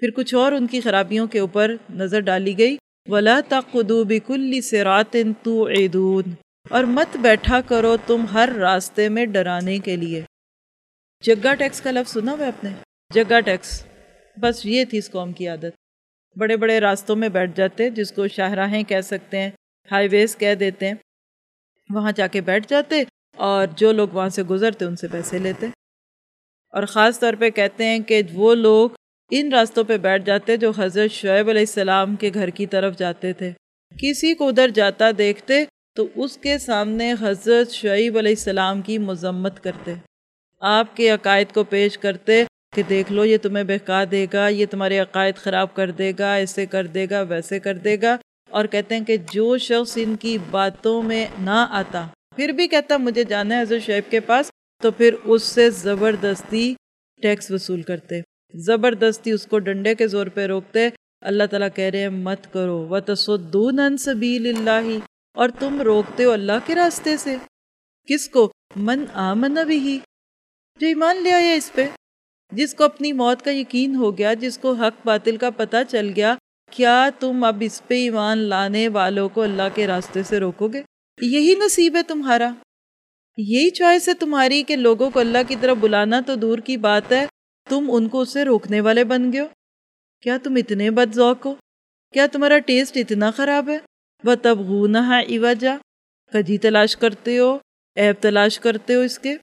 پھر کچھ اور ان کی خرابیوں کے اوپر نظر ڈالی گئی. وَلَا تَقْعُدُوا بِكُلِّ صِرَاطٍ تُوعِدُونَ، اور مت بیٹھا کرو تم ہر راستے میں ڈرانے کے لیے. جگہ ٹیکس کا لفظ سنا ہوا آپ نے؟ جگہ ٹیکس، بس یہ تھی اس قوم کی عادت. بڑے بڑے راستوں میں بیٹھ جاتے، جس کو شاہراہیں کہہ سکتے ہیں، ہائی ویز کہہ دیتے ہیں، وہاں جا کے بیٹھ جاتے اور جو لوگ وہاں سے گزرتے ان سے پیسے لیتے. اور خاص طور پہ کہتے ہیں کہ وہ لوگ ان راستوں پہ بیٹھ جاتے جو حضرت شعیب علیہ السلام کے گھر کی طرف جاتے تھے. کسی کو ادھر جاتا دیکھتے تو اس کے سامنے حضرت شعیب علیہ السلام کی مذمت کرتے، آپ کے عقائد کو پیش کرتے کہ دیکھ لو یہ تمہیں بہکا دے گا، یہ تمہارے عقائد خراب کر دے گا، ایسے کر دے گا، ویسے کر دے گا. اور کہتے ہیں کہ جو شخص ان کی باتوں میں نہ آتا پھر بھی کہتا مجھے جانا ہے حضرت شعیب کے پاس، تو پھر اس سے زبردستی ٹیکس وصول کرتے، زبردستی اس کو ڈنڈے کے زور پہ روکتے. اللہ تعالیٰ کہہ رہے ہیں مت کرو. وَتَصُدُّونَ عَن سَبِيلِ اللَّهِ، اور تم روکتے ہو اللہ کے راستے سے. کس کو؟ من آمن بہ، جو ایمان لے آیا اس پہ، جس کو اپنی موت کا یقین ہو گیا، جس کو حق باطل کا پتہ چل گیا. کیا تم اب اس پہ ایمان لانے والوں کو اللہ کے راستے سے روکو گے؟ یہی نصیب ہے تمہارا، یہی چوائس ہے تمہاری کہ لوگوں کو اللہ کی طرف بلانا تو دور کی بات ہے، تم ان کو اسے روکنے والے بن گئے ہو. کیا تم اتنے بد ذوق ہو؟ کیا تمہارا ٹیسٹ اتنا خراب ہے؟ وَتَبْغُونَهَا عِوَجًا، کجی تلاش کرتے ہو، عیب تلاش کرتے ہو اس کے.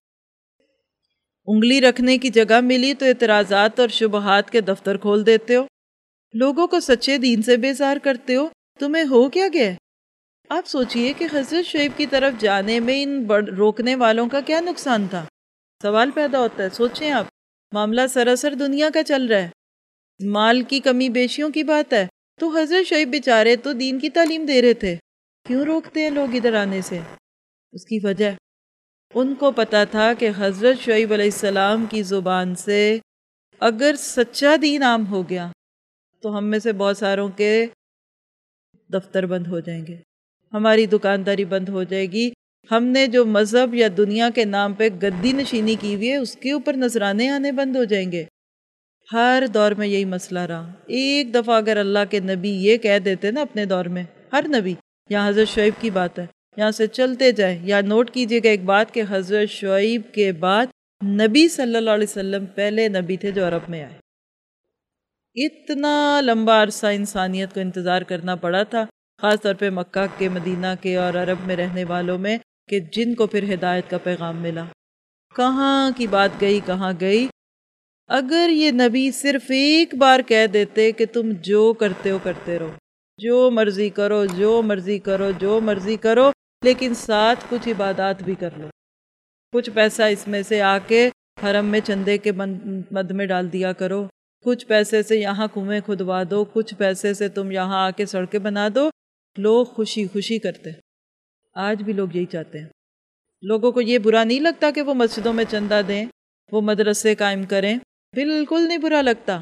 انگلی رکھنے کی جگہ ملی تو اعتراضات اور شبہات کے دفتر کھول دیتے ہو. لوگوں کو سچے دین سے بیزار کرتے ہو. تمہیں ہو کیا گیا؟ آپ سوچئے کہ حضرت شعیب کی طرف جانے میں ان روکنے والوں کا کیا نقصان تھا؟ سوال پیدا ہوتا ہے. سوچیں آپ، معاملہ سراسر دنیا کا چل رہا ہے، مال کی کمی بیشیوں کی بات ہے، تو حضرت شعیب بیچارے تو دین کی تعلیم دے رہے تھے. کیوں روکتے ہیں لوگ ادھر آنے سے؟ اس کی وجہ ان کو پتا تھا کہ حضرت شعیب علیہ السلام کی زبان سے اگر سچا دین عام ہو گیا تو ہم میں سے بہت ساروں کے دفتر بند ہو جائیں گے، ہماری دکانداری بند ہو جائے گی. ہم نے جو مذہب یا دنیا کے نام پہ گدی نشینی کی ہوئی ہے اس کے اوپر نذرانے آنے بند ہو جائیں گے. ہر دور میں یہی مسئلہ رہا. ایک دفعہ اگر اللہ کے نبی یہ کہہ دیتے نا اپنے دور میں، ہر نبی، یہاں حضرت شعیب کی بات ہے، یہاں سے چلتے جائیں، یا نوٹ کیجئے گا ایک بات کہ حضرت شعیب کے بعد نبی صلی اللہ علیہ وسلم پہلے نبی تھے جو عرب میں آئے. اتنا لمبا عرصہ انسانیت کو انتظار کرنا پڑا تھا، خاص طور پہ مکہ کے، مدینہ کے اور عرب میں رہنے والوں میں، کہ جن کو پھر ہدایت کا پیغام ملا. کہاں کی بات گئی کہاں گئی. اگر یہ نبی صرف ایک بار کہہ دیتے کہ تم جو کرتے ہو کرتے رہو، جو مرضی کرو، جو مرضی کرو، جو مرضی کرو، لیکن ساتھ کچھ عبادات بھی کر لو، کچھ پیسہ اس میں سے آ کے حرم میں چندے کے مد میں ڈال دیا کرو، کچھ پیسے سے یہاں کنویں کھدوا دو، کچھ پیسے سے تم یہاں آ کے سڑکیں بنا دو، لوگ خوشی خوشی کرتے. آج بھی لوگ یہی چاہتے ہیں. لوگوں کو یہ برا نہیں لگتا کہ وہ مسجدوں میں چندہ دیں، وہ مدرسے قائم کریں، بالکل نہیں برا لگتا.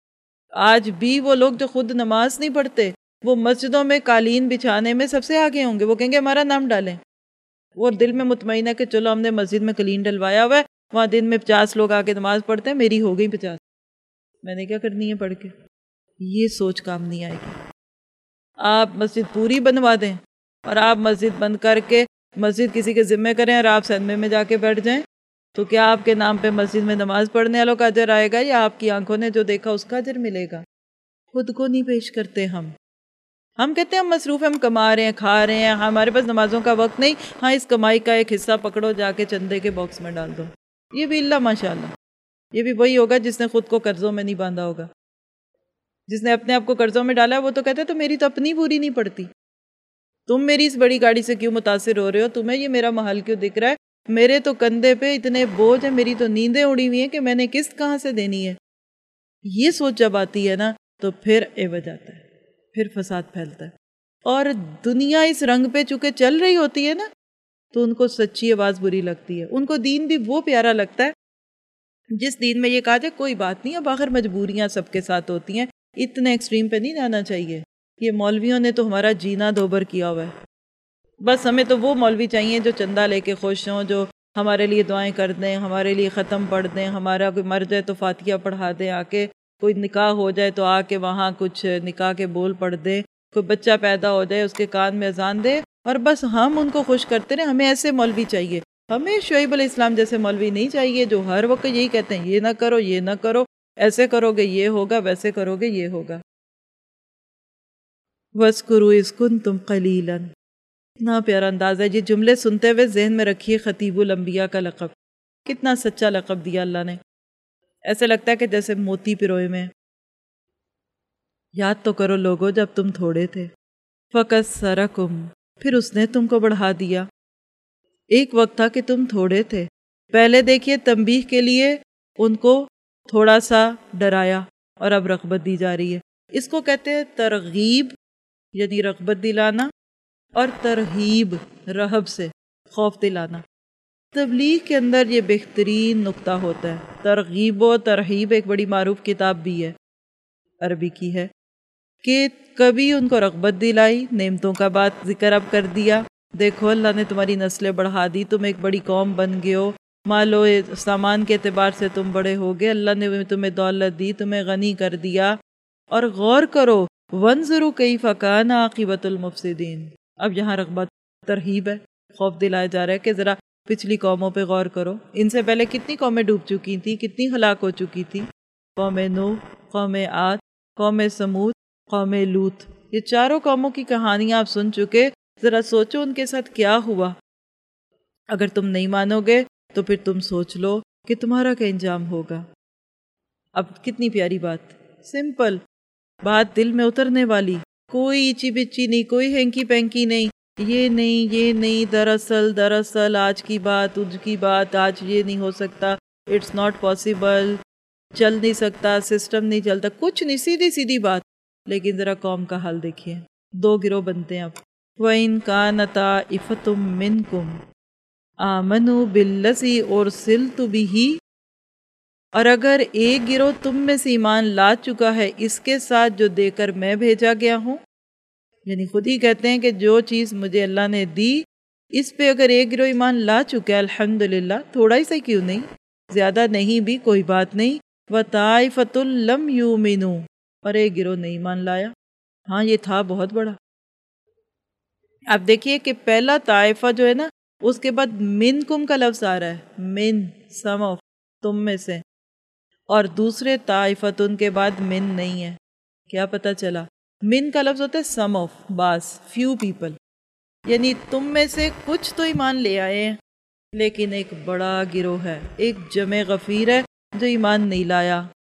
آج بھی وہ لوگ جو خود نماز نہیں پڑھتے وہ مسجدوں میں قالین بچھانے میں سب سے آگے ہوں گے. وہ کہیں گے ہمارا نام ڈالیں. وہ دل میں مطمئن ہے کہ چلو ہم نے مسجد میں قالین ڈلوایا ہوا ہے، وہاں دن میں 50 لوگ آ کے نماز پڑھتے ہیں، میری ہو گئی 50، میں نے کیا کرنی ہے پڑھ کے. یہ سوچ کام نہیں آئے گی. آپ مسجد پوری بنوا دیں اور آپ مسجد بند کر کے مسجد کسی کے ذمہ کریں اور آپ سینمے میں جا کے بیٹھ جائیں، تو کیا آپ کے نام پہ مسجد میں نماز پڑھنے والوں کا اجر آئے گا یا آپ کی آنکھوں نے جو دیکھا اس کا اجر ملے گا؟ خود کو نہیں پیش کرتے ہم کہتے ہیں ہم مصروف ہیں، ہم کما رہے ہیں، کھا رہے ہیں، ہمارے پاس نمازوں کا وقت نہیں. ہاں، اس کمائی کا ایک حصہ پکڑو، جا کے چندے کے باکس میں ڈال دو. یہ بھی اللہ ماشاءاللہ، یہ بھی وہی ہوگا جس نے خود کو قرضوں میں نہیں باندھا ہوگا. جس نے اپنے آپ کو قرضوں میں ڈالا ہے وہ تو کہتا ہے تو میری تو اپنی پوری نہیں پڑتی، تم میری اس بڑی گاڑی سے کیوں متاثر ہو رہے ہو، تمہیں یہ میرا محل کیوں دکھ رہا ہے، میرے تو کندھے پہ اتنے بوجھ ہیں، میری تو نیندیں اڑی ہوئی ہیں کہ میں نے قسط کہاں سے دینی ہے. یہ سوچ جب آتی ہے نا تو پھر عوج آتا ہے، پھر فساد پھیلتا ہے. اور دنیا اس رنگ پہ چونکہ چل رہی ہوتی ہے نا تو ان کو سچی آواز بری لگتی ہے. ان کو دین بھی وہ پیارا لگتا ہے جس دین میں یہ کہا جائے کوئی بات نہیں، اب آخر مجبوریاں سب کے ساتھ ہوتی ہیں، اتنے ایکسٹریم پہ نہیں جانا چاہیے. یہ مولویوں نے تو ہمارا جینا دوبر کیا ہوا ہے. بس ہمیں تو وہ مولوی چاہیے جو چندہ لے کے خوش ہوں، جو ہمارے لیے دعائیں کر دیں، ہمارے لیے ختم پڑھ دیں، ہمارا کوئی مر جائے تو فاتحہ پڑھا دیں، آ کے کوئی نکاح ہو جائے تو آ کے وہاں کچھ نکاح کے بول پڑھ دیں، کوئی بچہ پیدا ہو جائے اس کے کان میں اذان دے، اور بس ہم ان کو خوش کرتے رہے. ہمیں ایسے مولوی چاہیے، ہمیں شعیب علیہ السلام جیسے مولوی نہیں چاہیے جو ہر وقت یہی کہتے ہیں یہ نہ کرو، یہ نہ کرو، ایسے کرو گے یہ ہوگا، ویسے کرو گے یہ ہوگا. وَاذْكُرُوا إِذْ كُنْتُمْ قَلِيلًا. اتنا پیارا انداز ہے. یہ جملے سنتے ہوئے ذہن میں رکھیے خطیب الانبیاء کا لقب. کتنا سچا لقب دیا اللہ نے. ایسے لگتا ہے کہ جیسے موتی پروئے میں. یاد تو کرو لوگو جب تم تھوڑے تھے. فَكَسَّرَكُمْ. پھر اس نے تم کو بڑھا دیا. ایک وقت تھا کہ تم تھوڑے تھے. پہلے دیکھیے تنبیہ کے لیے ان کو تھوڑا سا ڈرایا اور اب رغبت دی جا رہی ہے. اس کو کہتے ہیں ترغیب، یعنی رغبت دلانا، اور ترہیب رہب سے خوف دلانا. تبلیغ کے اندر یہ بہترین نقطہ ہوتا ہے. ترغیب و ترہیب ایک بڑی معروف کتاب بھی ہے، عربی کی ہے، کہ کبھی ان کو رغبت دلائی، نعمتوں کا بات ذکر اب کر دیا. دیکھو اللہ نے تمہاری نسلیں بڑھا دی، تم ایک بڑی قوم بن گئے ہو، مال و سامان کے اعتبار سے تم بڑے ہو گئے، اللہ نے تمہیں دولت دی، تمہیں غنی کر دیا. اور غور کرو وَانظُرُوا كَيْفَ كَانَ عَاقِبَةُ الْمُفْسِدِينَ. اب یہاں رغبت ترہیب ہے، خوف دلایا جا رہا ہے کہ ذرا پچھلی قوموں پہ غور کرو. ان سے پہلے کتنی قومیں ڈوب چکی تھیں، کتنی ہلاک ہو چکی تھیں. قوم نوح، قوم عاد، قوم سمود، قوم لوط. یہ چاروں قوموں کی کہانیاں آپ سن چکے. ذرا سوچو ان کے ساتھ کیا ہوا. اگر تم نہیں مانو گے تو پھر تم سوچ لو کہ تمہارا کیا انجام ہوگا. اب کتنی پیاری بات، سمپل بات، دل میں اترنے والی، کوئی ایچی بچی نہیں، کوئی ہینکی پینکی نہیں، یہ نہیں، دراصل آج کی بات، اج کی بات، آج یہ نہیں ہو سکتا، اٹس ناٹ پاسبل، چل نہیں سکتا، سسٹم نہیں چلتا، کچھ نہیں، سیدھی سیدھی بات. لیکن ذرا قوم کا حال دیکھیے. دو گروہ بنتے ہیں اب. وَإِن كَانَ طَائِفَةٌ مِّنكُمْ آمَنُوا بِالَّذِي أُرْسِلْتُ بِهِ. اور اگر ایک گروہ تم میں سے ایمان لا چکا ہے اس کے ساتھ جو دے کر میں بھیجا گیا ہوں، یعنی خود ہی کہتے ہیں کہ جو چیز مجھے اللہ نے دی اس پہ اگر ایک گروہ ایمان لا چکا ہے الحمدللہ، تھوڑا ہی سا کیوں نہیں، زیادہ نہیں بھی کوئی بات نہیں. وَطَائِفَةٌ لَمْ يُؤْمِنُوا. اور ایک گروہ نہیں ایمان لایا. ہاں یہ تھا بہت بڑا. اب دیکھیے کہ پہلا طائفہ جو ہے نا، اس کے بعد منکم کا لفظ آ رہا ہے، من، سم آف، تم میں سے. اور دوسرے طائفتن کے بعد من نہیں ہے. کیا پتہ چلا؟ من کا لفظ ہوتا ہے سم آف، بعض، فیو پیپل، یعنی تم میں سے کچھ تو ایمان لے آئے ہیں لیکن ایک بڑا گروہ ہے، ایک جمع غفیر ہے جو ایمان نہیں لایا.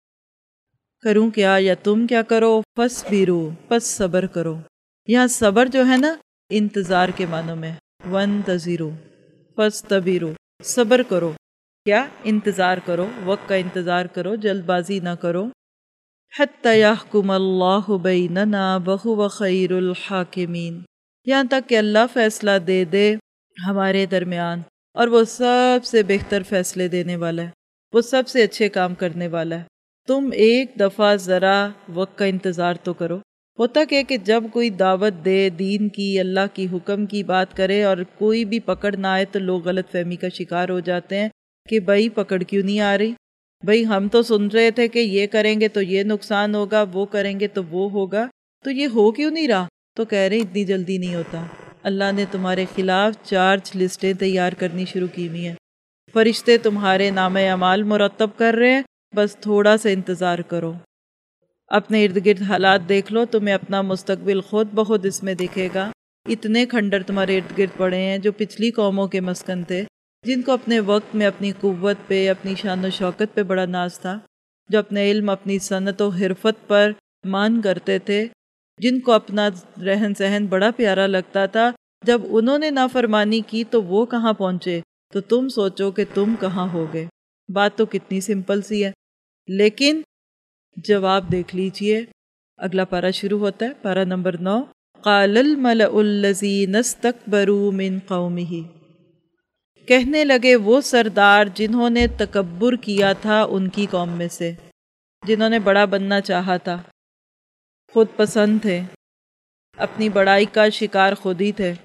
کروں کیا یا تم کیا کرو؟ فَاصْبِرُوا، پس صبر کرو. یہاں صبر جو ہے نا انتظار کے معنوں میں. وَانْتَظِرُوا فَاسْتَبِرُوا، صبر کرو. کیا؟ انتظار کرو، وقت کا انتظار کرو، جلد بازی نہ کرو. حَتَّى يَحْكُمَ اللَّهُ بَيْنَنَا وَهُوَ خَيْرُ الْحَاكِمِينَ. یہاں تک کہ اللہ فیصلہ دے دے ہمارے درمیان، اور وہ سب سے بہتر فیصلے دینے والا ہے، وہ سب سے اچھے کام کرنے والا ہے. تم ایک دفعہ ذرا وقت کا انتظار تو کرو. ہوتا کہ جب کوئی دعوت دے دین کی، اللہ کی حکم کی بات کرے اور کوئی بھی پکڑ نہ آئے تو لوگ غلط فہمی کا شکار ہو جاتے ہیں کہ بھائی پکڑ کیوں نہیں آ رہی، بھائی ہم تو سن رہے تھے کہ یہ کریں گے تو یہ نقصان ہوگا، وہ کریں گے تو وہ ہوگا، تو یہ ہو کیوں نہیں رہا؟ تو کہہ رہے اتنی جلدی نہیں ہوتا. اللہ نے تمہارے خلاف چارج لسٹیں تیار کرنی شروع کی ہوئی ہیں، فرشتے تمہارے نام اعمال مرتب کر رہے ہیں، بس تھوڑا سا انتظار کرو. اپنے ارد گرد حالات دیکھ لو، تمہیں اپنا مستقبل خود بخود اس میں دکھے گا. اتنے کھنڈر تمہارے ارد گرد پڑے ہیں جو پچھلی قوموں کے مسکن تھے، جن کو اپنے وقت میں اپنی قوت پہ، اپنی شان و شوکت پہ بڑا ناز تھا، جو اپنے علم، اپنی صنعت و حرفت پر مان کرتے تھے، جن کو اپنا رہن سہن بڑا پیارا لگتا تھا. جب انہوں نے نافرمانی کی تو وہ کہاں پہنچے، تو تم سوچو کہ تم کہاں ہوگے. بات تو کتنی سمپل سی ہے، لیکن جواب دیکھ لیجئے. اگلا پارہ شروع ہوتا ہے، پارہ نمبر 9. قال الملأ الذین استکبروا من قومہ. کہنے لگے وہ سردار جنہوں نے تکبر کیا تھا ان کی قوم میں سے، جنہوں نے بڑا بننا چاہا تھا، خود پسند تھے، اپنی بڑائی کا شکار خود ہی تھے.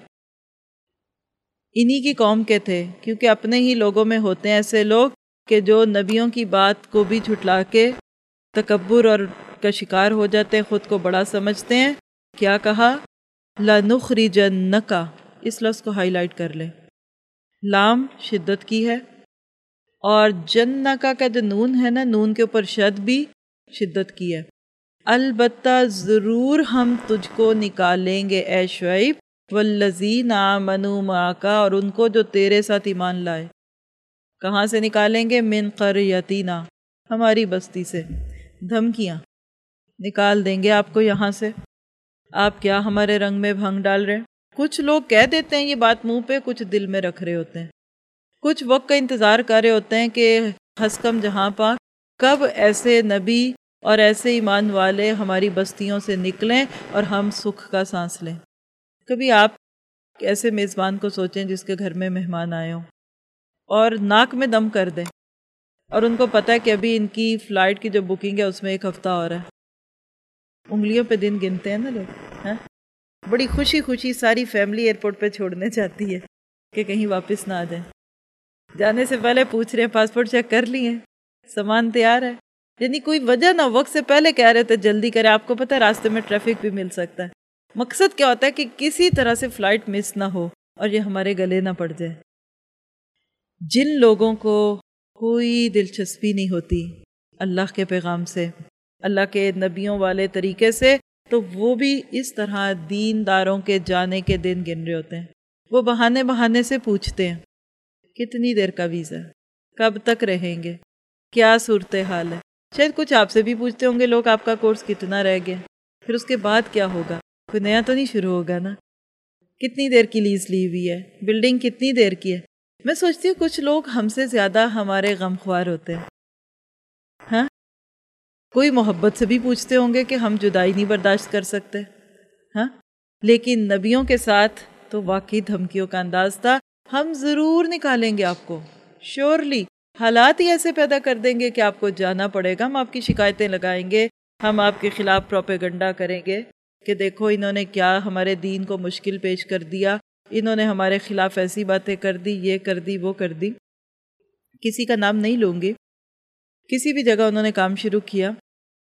انہی کی قوم کے تھے، کیونکہ اپنے ہی لوگوں میں ہوتے ہیں ایسے لوگ کہ جو نبیوں کی بات کو بھی جھٹلا کے تکبر اور کا شکار ہو جاتے ہیں، خود کو بڑا سمجھتے ہیں. کیا کہا؟ لَنُخْرِجَنَّكَ، اس لفظ کو ہائی لائٹ کر لیں. لام شدت کی ہے، اور جنّکا کا جو نون ہے نا، نون کے اوپر شد بھی شدت کی ہے. البتہ ضرور ہم تجھ کو نکالیں گے اے شعیب، والذین آمنوا معک، اور ان کو جو تیرے ساتھ ایمان لائے. کہاں سے نکالیں گے؟ من قریتنا، ہماری بستی سے. دھمکیاں، نکال دیں گے آپ کو یہاں سے. آپ کیا ہمارے رنگ میں بھنگ ڈال رہے ہیں؟ کچھ لوگ کہہ دیتے ہیں یہ بات منہ پہ، کچھ دل میں رکھ رہے ہوتے ہیں، کچھ وقت کا انتظار کر رہے ہوتے ہیں کہ ہسکم جہاں پا کب ایسے نبی اور ایسے ایمان والے ہماری بستیوں سے نکلیں اور ہم سکھ کا سانس لیں. کبھی آپ ایسے میزبان کو سوچیں جس کے گھر میں مہمان آئے ہوں اور ناک میں دم کر دیں، اور ان کو پتہ ہے کہ ابھی ان کی فلائٹ کی جو بکنگ ہے اس میں 1 ہفتہ اور ہے. انگلیوں پہ دن گنتے ہیں نا لوگ. بڑی خوشی ساری فیملی ایئرپورٹ پہ چھوڑنے جاتی ہے کہ کہیں واپس نہ آ جائیں. جانے سے پہلے پوچھ رہے ہیں پاسپورٹ چیک کر لیے، سامان تیار ہے. یعنی کوئی وجہ نہ، وقت سے پہلے کہہ رہے تھے جلدی کرے. آپ کو پتہ ہے راستے میں ٹریفک بھی مل سکتا ہے. مقصد کیا ہوتا ہے کہ کسی طرح سے فلائٹ مس نہ ہو اور یہ ہمارے گلے نہ پڑ جائے. جن لوگوں کو کوئی دلچسپی نہیں ہوتی اللہ کے پیغام سے، اللہ کے نبیوں والے طریقے سے، تو وہ بھی اس طرح دینداروں کے جانے کے دن گن رہے ہوتے ہیں. وہ بہانے سے پوچھتے ہیں کتنی دیر کا ویزا ہے، کب تک رہیں گے، کیا صورتحال ہے. شاید کچھ آپ سے بھی پوچھتے ہوں گے لوگ آپ کا کورس کتنا رہ گیا، پھر اس کے بعد کیا ہوگا، کوئی نیا تو نہیں شروع ہوگا نا، کتنی دیر کی لیز لی ہوئی ہے، بلڈنگ کتنی دیر کی ہے. میں سوچتی ہوں کچھ لوگ ہم سے زیادہ ہمارے غمخوار ہوتے ہیں. ہاں، کوئی محبت سے بھی پوچھتے ہوں گے کہ ہم جدائی نہیں برداشت کر سکتے. ہاں، لیکن نبیوں کے ساتھ تو واقعی دھمکیوں کا انداز تھا. ہم ضرور نکالیں گے آپ کو، شیورلی. حالات ہی ایسے پیدا کر دیں گے کہ آپ کو جانا پڑے گا. ہم آپ کی شکایتیں لگائیں گے، ہم آپ کے خلاف پروپیگنڈا کریں گے کہ دیکھو انہوں نے کیا ہمارے دین کو مشکل پیش کر دیا، انہوں نے ہمارے خلاف ایسی باتیں کر دی، یہ کر دی، وہ کر دی. کسی کا نام نہیں لوں گی، کسی بھی جگہ انہوں نے کام شروع کیا.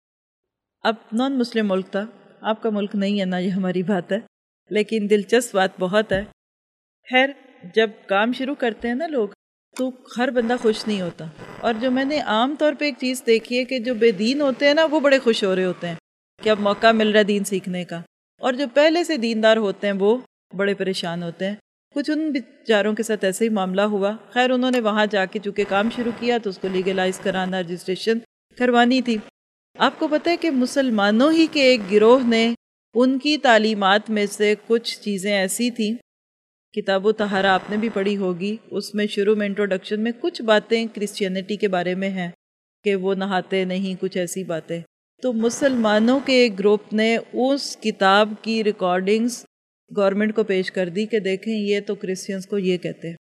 اب نان مسلم ملک تھا، آپ کا ملک نہیں ہے نا، یہ ہماری بات ہے، لیکن دلچسپ بات بہت ہے. خیر، جب کام شروع کرتے ہیں نا لوگ تو ہر بندہ خوش نہیں ہوتا. اور جو میں نے عام طور پہ ایک چیز دیکھی ہے کہ جو بے دین ہوتے ہیں نا وہ بڑے خوش ہو رہے ہوتے ہیں کہ اب موقع مل رہا ہے دین سیکھنے کا، اور جو پہلے سے دیندار ہوتے ہیں وہ بڑے پریشان ہوتے ہیں. کچھ ان بیچاروں کے ساتھ ایسے ہی معاملہ ہوا. خیر انہوں نے وہاں جا کے چونکہ کام شروع کیا تو اس کو لیگلائز کرانا، رجسٹریشن کروانی تھی. آپ کو پتہ ہے کہ مسلمانوں ہی کے ایک گروہ نے ان کی تعلیمات میں سے کچھ چیزیں ایسی تھیں، کتاب و طہارہ آپ نے بھی پڑھی ہوگی، اس میں شروع میں انٹروڈکشن میں کچھ باتیں کرسچینٹی کے بارے میں ہیں کہ وہ نہاتے نہیں، کچھ ایسی باتیں. تو مسلمانوں کے ایک گروپ نے اس کتاب کی ریکارڈنگز گورنمنٹ کو پیش کر دی کہ دیکھیں یہ تو کرسچنز کو یہ کہتے ہیں.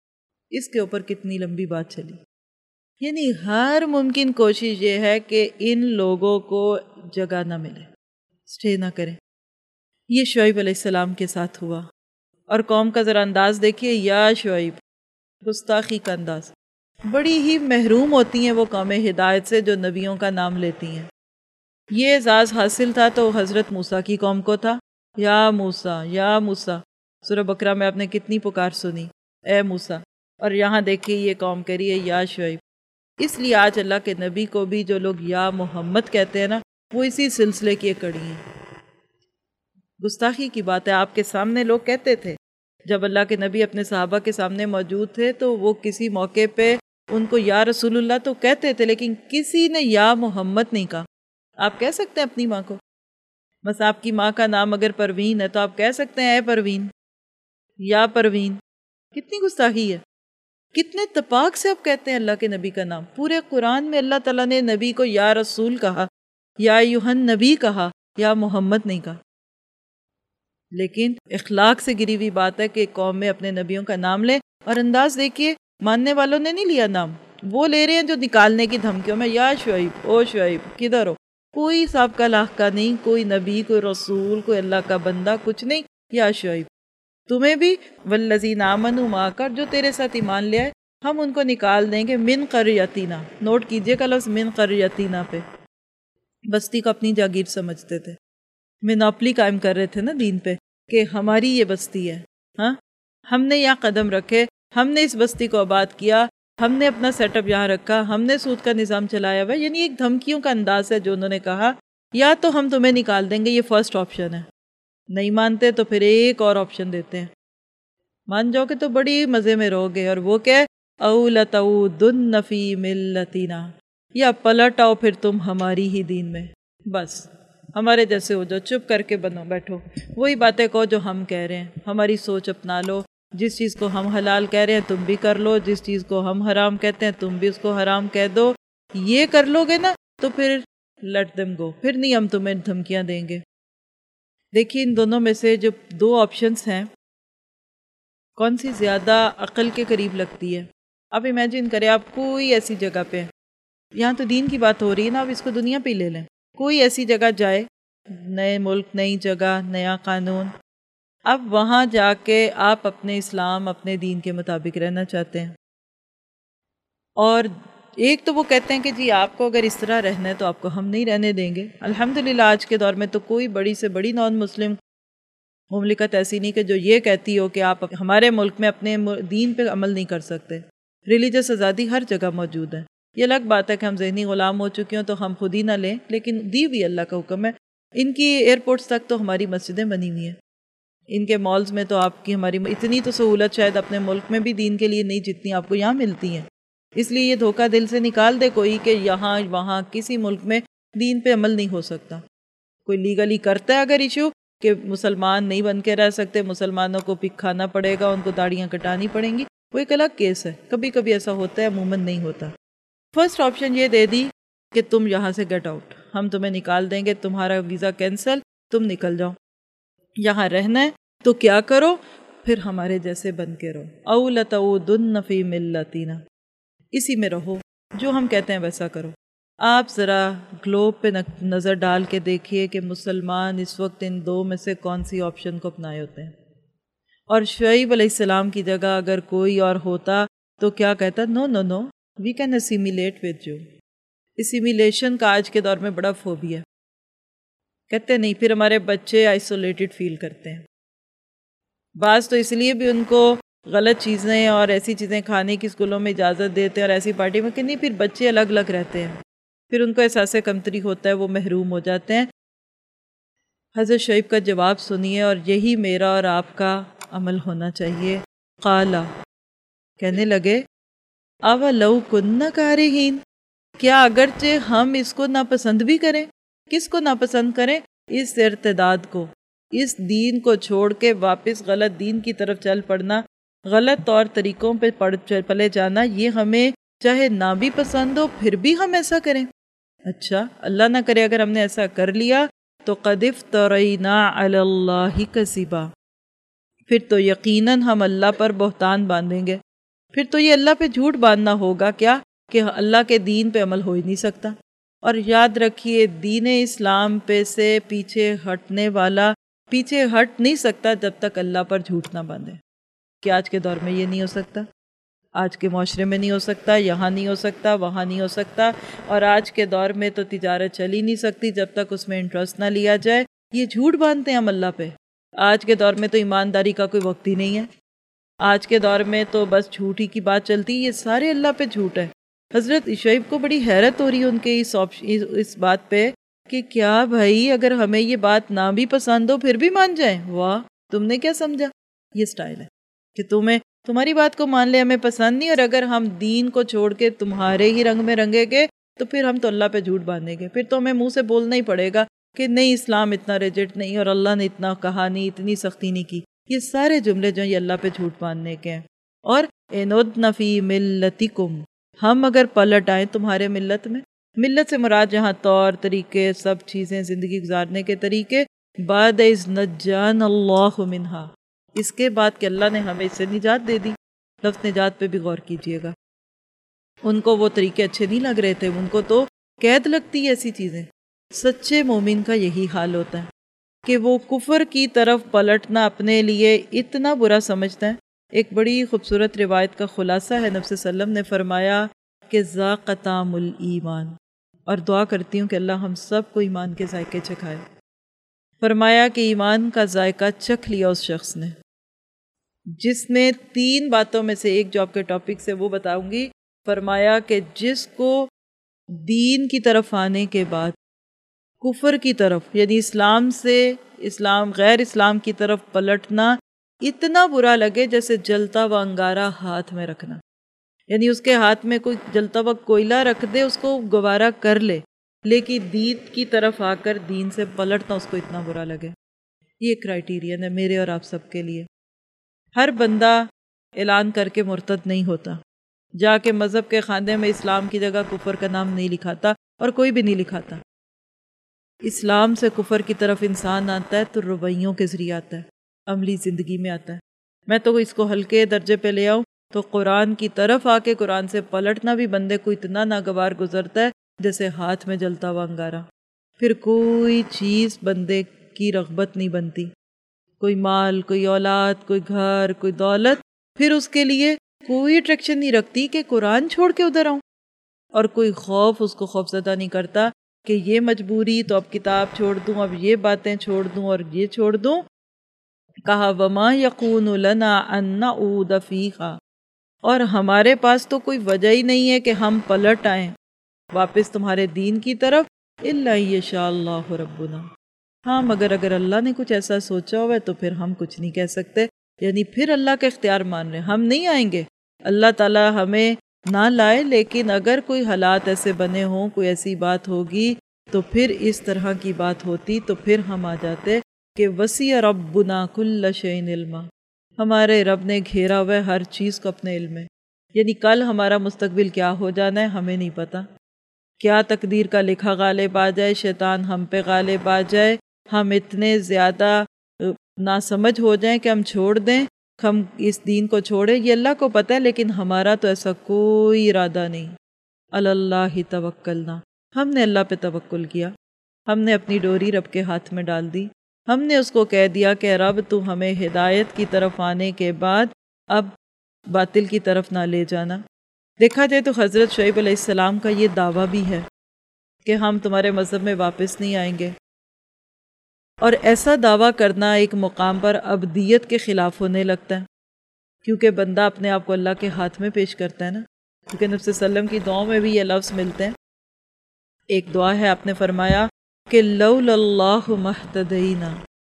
اس کے اوپر کتنی لمبی بات چلی. یعنی ہر ممکن کوشش یہ ہے کہ ان لوگوں کو جگہ نہ ملے، اسٹے نہ کریں. یہ شعیب علیہ السلام کے ساتھ ہوا. اور قوم کا ذرا انداز دیکھیے، یا شعیب، گستاخی کا انداز. بڑی ہی محروم ہوتی ہیں وہ قوم ہدایت سے جو نبیوں کا نام لیتی ہیں. یہ اعزاز حاصل تھا تو حضرت موسیٰ کی قوم کو تھا. یا موسیٰ، یا موسیٰ، سورہ بقرہ میں آپ نے کتنی پکار سنی، اے موسیٰ. اور یہاں دیکھیے یہ قوم کہہ رہی ہے یا شعیب. اس لیے آج اللہ کے نبی کو بھی جو لوگ یا محمد کہتے ہیں نا، وہ اسی سلسلے کی ایک کڑی ہیں. گستاخی کی بات ہے. آپ کے سامنے لوگ کہتے تھے، جب اللہ کے نبی اپنے صحابہ کے سامنے موجود تھے تو وہ کسی موقع پہ ان کو یا رسول اللہ تو کہتے تھے، لیکن کسی نے یا محمد نہیں کہا. آپ کہہ سکتے ہیں اپنی ماں کو، بس آپ کی ماں کا نام اگر پروین ہے تو آپ کہہ سکتے ہیں اے پروین، یا پروین. کتنی گستاخی ہے. کتنے اتفاق سے آپ کہتے ہیں اللہ کے نبی کا نام. پورے قرآن میں اللہ تعالیٰ نے نبی کو یا رسول کہا، یا ایھن نبی کہا، یا محمد نہیں کہا. لیکن اخلاق سے گری ہوئی بات ہے کہ قوم میں اپنے نبیوں کا نام لیں. اور انداز دیکھیے، ماننے والوں نے نہیں لیا نام، وہ لے رہے ہیں جو نکالنے کی دھمکیوں میں. یا شعیب، او شعیب، کدھر ہو؟ کوئی سابقہ لاحقہ نہیں، کوئی نبی، کوئی رسول، کوئی اللہ کا بندہ، کچھ نہیں. یا شعیب، تمہیں بھی والذین آمنوا معک، جو تیرے ساتھ ایمان لے آئے ہم ان کو نکال دیں گے. من قریتنا، نوٹ کیجئے گا لفظ من قریتنا پہ. بستی کو اپنی جاگیر سمجھتے تھے، مینوپلی قائم کر رہے تھے نا دین پہ کہ ہماری یہ بستی ہے، ہاں ہم نے یہاں قدم رکھے، ہم نے اس بستی کو آباد کیا، ہم نے اپنا سیٹ اپ یہاں رکھا، ہم نے سود کا نظام چلایا ہوا، یعنی ایک دھمکیوں کا انداز ہے جو انہوں نے کہا یا تو ہم تمہیں نکال دیں گے، یہ فرسٹ آپشن ہے، نہیں مانتے تو پھر ایک اور آپشن دیتے ہیں، مان جاؤ کہ تو بڑی مزے میں رہو گے، اور وہ کیا ہے او لتعودن فی ملتنا، یا پلٹ آؤ پھر تم ہماری ہی دین میں، بس ہمارے جیسے ہو جاؤ، چپ کر کے بنو بیٹھو، وہی باتیں کہو جو ہم کہہ رہے ہیں، ہماری سوچ اپنا لو، جس چیز کو ہم حلال کہہ رہے ہیں تم بھی کر لو، جس چیز کو ہم حرام کہتے ہیں تم بھی اس کو حرام کہہ دو، یہ کر لو گے نا تو پھر لیٹ دیم گو، پھر نہیں ہم تمہیں دھمکیاں دیں گے۔ دیکھیے ان دونوں میں سے جو دو آپشنس ہیں کون سی زیادہ عقل کے قریب لگتی ہے؟ آپ امیجن کریں آپ کوئی ایسی جگہ پہ، یہاں تو دین کی بات ہو رہی ہے نا، آپ اس کو دنیا پہ ہی لے لیں، کوئی ایسی جگہ جائے، نئے ملک، نئی جگہ، نیا قانون، اب وہاں جا کے آپ اپنے اسلام، اپنے دین کے مطابق رہنا چاہتے ہیں، اور ایک تو وہ کہتے ہیں کہ جی آپ کو اگر اس طرح رہنا ہے تو آپ کو ہم نہیں رہنے دیں گے۔ الحمدللہ آج کے دور میں تو کوئی بڑی سے بڑی نان مسلم مملکت ایسی نہیں کہ جو یہ کہتی ہو کہ آپ ہمارے ملک میں اپنے دین پہ عمل نہیں کر سکتے، ریلیجس آزادی ہر جگہ موجود ہے۔ یہ الگ بات ہے کہ ہم ذہنی غلام ہو چکے ہوں تو ہم خود ہی نہ لیں، لیکن دی بھی اللہ کا حکم ہے۔ ان کی ایئرپورٹس تک تو ہماری مسجدیں بنی ہوئی ہیں، ان کے مالز میں تو آپ کی ہماری اتنی تو سہولت شاید اپنے ملک میں بھی دین کے لیے نہیں جتنی آپ کو یہاں ملتی ہیں، اس لیے یہ دھوکہ دل سے نکال دے کوئی کہ یہاں وہاں کسی ملک میں دین پہ عمل نہیں ہو سکتا۔ کوئی لیگلی کرتا ہے اگر ایشو کہ مسلمان نہیں بن کے رہ سکتے، مسلمانوں کو پک کھانا پڑے گا، ان کو داڑیاں کٹانی پڑیں گی، وہ ایک الگ کیس ہے، کبھی کبھی ایسا ہوتا ہے، عموماً نہیں ہوتا۔ فرسٹ آپشن یہ دے دی کہ تم یہاں سے گیٹ آؤٹ، ہم تمہیں نکال دیں گے، تمہارا ویزا کینسل، تم نکل جاؤ، یہاں رہنا ہے تو کیا کرو، پھر ہمارے جیسے بن کے رہو، او لتعودن فی ملتنا، اسی میں رہو، جو ہم کہتے ہیں ویسا کرو۔ آپ ذرا گلوب پہ نظر ڈال کے دیکھیے کہ مسلمان اس وقت ان دو میں سے کون سی آپشن کو اپنائے ہوتے ہیں، اور شعیب علیہ السلام کی جگہ اگر کوئی اور ہوتا تو کیا کہتا؟ No no no, we can assimilate with you. Assimilation کا آج کے دور میں بڑا فوبیا ہے، کہتے نہیں، پھر ہمارے بچے آئسولیٹڈ فیل کرتے ہیں، بعض تو اس لیے بھی ان کو غلط چیزیں اور ایسی چیزیں کھانے کی اسکولوں میں اجازت دیتے ہیں اور ایسی پارٹی میں کہ نہیں، پھر بچے الگ الگ رہتے ہیں، پھر ان کو احساس کمتری ہوتا ہے، وہ محروم ہو جاتے ہیں۔ حضرت شعیب کا جواب سنیے، اور یہی میرا اور آپ کا عمل ہونا چاہیے۔ قالا، کہنے لگے، اولو کننا کارہین، کیا اگرچہ ہم اس کو ناپسند بھی کریں؟ کس کو ناپسند کریں؟ اس ارتداد کو، اس دین کو چھوڑ کے واپس غلط دین کی طرف چل پڑنا، غلط طور طریقوں پہ پلے جانا، یہ ہمیں چاہے نہ بھی پسند ہو پھر بھی ہم ایسا کریں۔ اچھا، اللہ نہ کرے اگر ہم نے ایسا کر لیا تو قد افترینا علی اللہ کذبا، پھر تو یقیناً ہم اللہ پر بہتان باندھیں گے، پھر تو یہ اللہ پہ جھوٹ باندھنا ہوگا، کیا کہ اللہ کے دین پہ عمل ہو ہی نہیں سکتا۔ اور یاد رکھیے، دین اسلام پہ سے پیچھے ہٹنے والا پیچھے ہٹ نہیں سکتا جب تک اللہ پر جھوٹ نہ باندھے۔ کہ آج کے دور میں یہ نہیں ہو سکتا، آج کے معاشرے میں نہیں ہو سکتا، یہاں نہیں ہو سکتا، وہاں نہیں ہو سکتا، اور آج کے دور میں تو تجارت چل ہی نہیں سکتی جب تک اس میں انٹرسٹ نہ لیا جائے۔ یہ جھوٹ باندھتے ہیں ہم اللہ پہ۔ آج کے دور میں تو ایمانداری کا کوئی وقت ہی نہیں ہے، آج کے دور میں تو بس جھوٹ ہی کی بات چلتی، یہ سارے اللہ پہ جھوٹ ہے۔ حضرت شعیب کو بڑی حیرت ہو رہی ہے ان کے اس بات پہ کہ کیا بھائی اگر ہمیں یہ بات نہ بھی پسند ہو پھر بھی مان جائیں؟ واہ، تم نے کیا سمجھا؟ یہ سٹائل ہے کہ تمہاری بات کو مان لے، ہمیں پسند نہیں، اور اگر ہم دین کو چھوڑ کے تمہارے ہی رنگ میں رنگے گے تو پھر ہم تو اللہ پہ جھوٹ باندھیں گے، پھر تو ہمیں منہ سے بولنا ہی پڑے گا کہ نہیں، اسلام اتنا ریجٹ نہیں، اور اللہ نے اتنا کہا نہیں، اتنی سختی نہیں کی۔ یہ سارے جملے جو یہ اللہ پہ جھوٹ باندھنے کے ہیں۔ اور اِنْ فِي مِلَّتِكُمْ، ہم اگر پلٹ آئیں تمہارے ملت میں، ملت سے مراد جہاں طور طریقے، سب چیزیں، زندگی گزارنے کے طریقے، بعد اذ نجانا اللہ منہا، اس کے بعد کہ اللہ نے ہمیں اس سے نجات دے دی۔ لفظ نجات پہ بھی غور کیجئے گا، ان کو وہ طریقے اچھے نہیں لگ رہے تھے، ان کو تو قید لگتی ہے ایسی چیزیں۔ سچے مومن کا یہی حال ہوتا ہے کہ وہ کفر کی طرف پلٹنا اپنے لیے اتنا برا سمجھتا ہے۔ ایک بڑی خوبصورت روایت کا خلاصہ ہے، نبی صلی اللہ علیہ وسلم نے فرمایا کہ ذاق طعم الایمان، اور دعا کرتی ہوں کہ اللہ ہم سب کو ایمان کے ذائقے چکھائے۔ فرمایا کہ ایمان کا ذائقہ چکھ لیا اس شخص نے جس نے 3 باتوں میں سے ایک جو آپ کے ٹاپک سے وہ بتاؤں گی۔ فرمایا کہ جس کو دین کی طرف آنے کے بعد کفر کی طرف یعنی اسلام سے غیر اسلام کی طرف پلٹنا اتنا برا لگے جیسے جلتا ہوا انگارہ ہاتھ میں رکھنا، یعنی اس کے ہاتھ میں کوئی جلتا ہوا کوئلہ رکھ دے اس کو گوارا کر لے، لیکن دین کی طرف آ کر دین سے پلٹنا اس کو اتنا برا لگے۔ یہ کرائیٹیرین ہے میرے اور آپ سب کے لیے۔ ہر بندہ اعلان کر کے مرتد نہیں ہوتا، جا کے مذہب کے خانے میں اسلام کی جگہ کفر کا نام نہیں لکھاتا، اور کوئی بھی نہیں لکھاتا۔ اسلام سے کفر کی طرف انسان آتا ہے تو رویوں کے ذریعے آتا ہے، عملی زندگی میں آتا ہے۔ میں تو اس کو ہلکے درجے پہ لے آؤں تو قرآن کی طرف آ کے قرآن سے پلٹنا بھی بندے کو اتنا ناگوار گزرتا ہے جیسے ہاتھ میں جلتا ہوا انگارہ۔ پھر کوئی چیز بندے کی رغبت نہیں بنتی، کوئی مال، کوئی اولاد، کوئی گھر، کوئی دولت، پھر اس کے لیے کوئی اٹریکشن نہیں رکھتی کہ قرآن چھوڑ کے ادھر آؤں، اور کوئی خوف اس کو خوف زدہ نہیں کرتا کہ یہ مجبوری تو اب کتاب چھوڑ دوں، اب یہ باتیں چھوڑ دوں اور یہ چھوڑ دوں۔ کہا وَمَا يَكُونُ لَنَا أَن نَّعُودَ فِيهَا، اور ہمارے پاس تو کوئی وجہ ہی نہیں ہے کہ ہم پلٹ آئیں واپس تمہارے دین کی طرف، إِلَّا يَشَاءَ اللَّهُ رَبُّنَا، ہاں مگر اگر اللہ نے کچھ ایسا سوچا ہوا ہے تو پھر ہم کچھ نہیں کہہ سکتے، یعنی پھر اللہ کا اختیار مان رہے ہیں، ہم نہیں آئیں گے، اللہ تعالیٰ ہمیں نہ لائے، لیکن اگر کوئی حالات ایسے بنے ہوں، کوئی ایسی بات ہوگی تو پھر اس طرح کی بات ہوتی تو پھر ہم آ جاتے کہ وسیع ربنا کل شیء علما، ہمارے رب نے گھیرا ہوا ہے ہر چیز کو اپنے علم میں، یعنی کل ہمارا مستقبل کیا ہو جانا ہے ہمیں نہیں پتا، کیا تقدیر کا لکھا غالب آ جائے، شیطان ہم پہ غالب آ جائے، ہم اتنے زیادہ ناسمجھ ہو جائیں کہ ہم چھوڑ دیں، ہم اس دین کو چھوڑیں، یہ اللہ کو پتہ ہے، لیکن ہمارا تو ایسا کوئی ارادہ نہیں۔ اللہ توکلنا، ہم نے اللہ پہ توکل کیا، ہم نے اپنی ڈوری رب کے ہاتھ میں ڈال دی، ہم نے اس کو کہہ دیا کہ رب تو ہمیں ہدایت کی طرف آنے کے بعد اب باطل کی طرف نہ لے جانا۔ دیکھا جائے تو حضرت شعیب علیہ السلام کا یہ دعویٰ بھی ہے کہ ہم تمہارے مذہب میں واپس نہیں آئیں گے، اور ایسا دعویٰ کرنا ایک مقام پر عبدیت کے خلاف ہونے لگتا ہے، کیونکہ بندہ اپنے آپ کو اللہ کے ہاتھ میں پیش کرتا ہے نا، کیونکہ نبی صلی اللہ علیہ وسلم کی دعاؤں میں بھی یہ لفظ ملتے ہیں۔ ایک دعا ہے، آپ نے فرمایا کہ لولا اللہ مہتدینا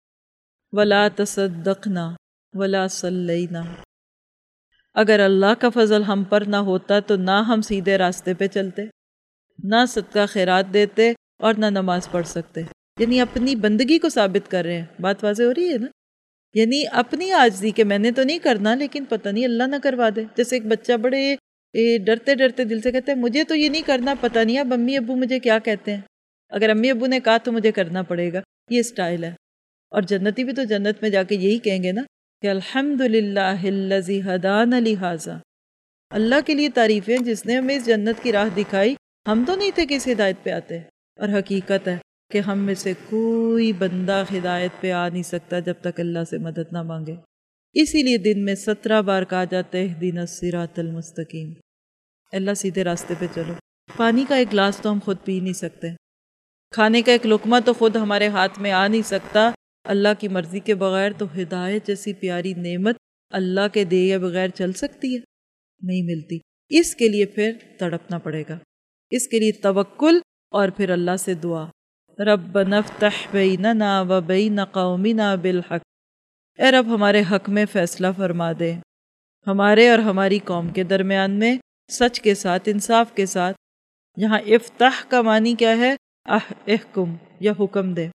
ولا تصدقنا ولا صلینا، اگر اللہ کا فضل ہم پر نہ ہوتا تو نہ ہم سیدھے راستے پہ چلتے، نہ صدقہ خیرات دیتے اور نہ نماز پڑھ سکتے، یعنی اپنی بندگی کو ثابت کر رہے ہیں۔ بات واضح ہو رہی ہے نا، یعنی اپنی عاجزی کہ میں نے تو نہیں کرنا لیکن پتہ نہیں اللہ نہ کروا دے۔ جیسے ایک بچہ بڑے ڈرتے ڈرتے دل سے کہتا ہے مجھے تو یہ نہیں کرنا، پتہ نہیں اب امی ابو مجھے کیا کہتے ہیں، اگر امی ابو نے کہا تو مجھے کرنا پڑے گا، یہ سٹائل ہے۔ اور جنتی بھی تو جنت میں جا کے یہی کہیں گے نا کہ الحمدللہ الذی ہدانا لہذا، اللہ کے لیے تعریفیں جس نے ہمیں اس جنت کی راہ دکھائی، ہم تو نہیں تھے کہ اس ہدایت پہ آتے۔ اور حقیقت ہے کہ ہم میں سے کوئی بندہ ہدایت پہ آ نہیں سکتا جب تک اللہ سے مدد نہ مانگے، اسی لیے دن میں 17 بار کہا جاتا ہے اہدنا الصراط المستقیم، اللہ سیدھے راستے پہ چلو۔ پانی کا ایک گلاس تو ہم خود پی نہیں سکتے، کھانے کا ایک لقمہ تو خود ہمارے ہاتھ میں آ نہیں سکتا، اللہ کی مرضی کے بغیر تو ہدایت جیسی پیاری نعمت اللہ کے دیے بغیر چل سکتی ہے؟ نہیں ملتی۔ اس کے لیے پھر تڑپنا پڑے گا، اس کے لیے توکل، اور پھر اللہ سے دعا، ربنا افتح بیننا وبین قومنا بالحق، اے رب ہمارے حق میں فیصلہ فرما دے، ہمارے اور ہماری قوم کے درمیان میں سچ کے ساتھ، انصاف کے ساتھ۔ یہاں افتح کا معنی کیا ہے؟ احکم، یا حکم دے،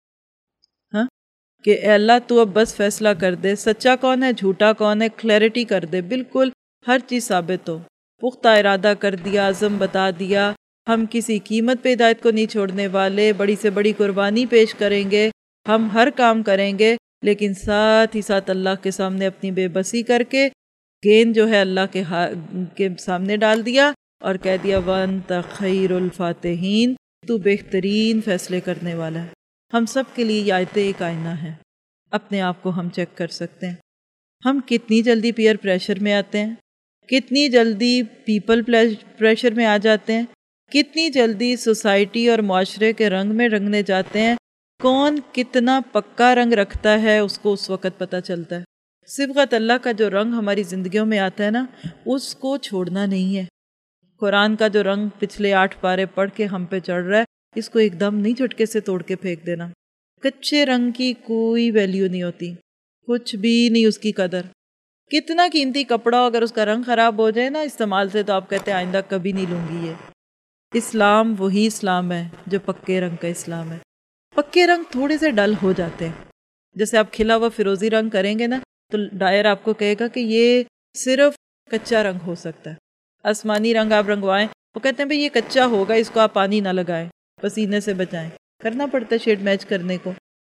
ہاں کہ اے اللہ تو اب بس فیصلہ کر دے، سچا کون ہے جھوٹا کون ہے، کلیئرٹی کر دے، بالکل ہر چیز ثابت ہو۔ پختہ ارادہ کر دیا، عزم بتا دیا، ہم کسی قیمت پہ ہدایت کو نہیں چھوڑنے والے، بڑی سے بڑی قربانی پیش کریں گے، ہم ہر کام کریں گے، لیکن ساتھ ہی ساتھ اللہ کے سامنے اپنی بے بسی کر کے گیند جو ہے اللہ کے سامنے ڈال دیا اور کہہ دیا وَأَنْتَ خَيْرُ الْفَاتِحِينَ، تو بہترین فیصلے کرنے والا ہے۔ ہم سب کے لیے یہ آیتیں ایک آئینہ ہے، اپنے آپ کو ہم چیک کر سکتے ہیں، ہم کتنی جلدی پیئر پریشر میں آتے ہیں، کتنی جلدی پیپل پریشر میں آ جاتے ہیں، کتنی جلدی سوسائٹی اور معاشرے کے رنگ میں رنگنے جاتے ہیں، کون کتنا پکا رنگ رکھتا ہے اس کو اس وقت پتہ چلتا ہے۔ صبغت اللہ کا جو رنگ ہماری زندگیوں میں آتا ہے نا، اس کو چھوڑنا نہیں ہے۔ قرآن کا جو رنگ پچھلے 8 پارے پڑھ کے ہم پہ چڑھ رہا ہے، اس کو ایک دم نہیں جھٹکے سے توڑ کے پھینک دینا۔ کچے رنگ کی کوئی ویلیو نہیں ہوتی، کچھ بھی نہیں اس کی قدر۔ کتنا قیمتی کپڑا ہو، اگر اس کا رنگ خراب ہو جائے نا استعمال سے، تو آپ کہتے ہیں آئندہ کبھی نہیں لوں گی یہ۔ اسلام وہی اسلام ہے جو پکے رنگ کا اسلام ہے۔ پکے رنگ تھوڑے سے ڈل ہو جاتے ہیں، جیسے آپ کھلا ہوا فیروزی رنگ کریں گے نا تو ڈائر آپ کو کہے گا کہ یہ صرف کچا رنگ ہو سکتا ہے۔ آسمانی رنگ آپ رنگوائیں، وہ کہتے ہیں بھئی یہ کچا ہوگا، اس کو آپ پانی نہ لگائیں، پسینے سے بچائیں، کرنا پڑتا ہے شیڈ میچ کرنے کو۔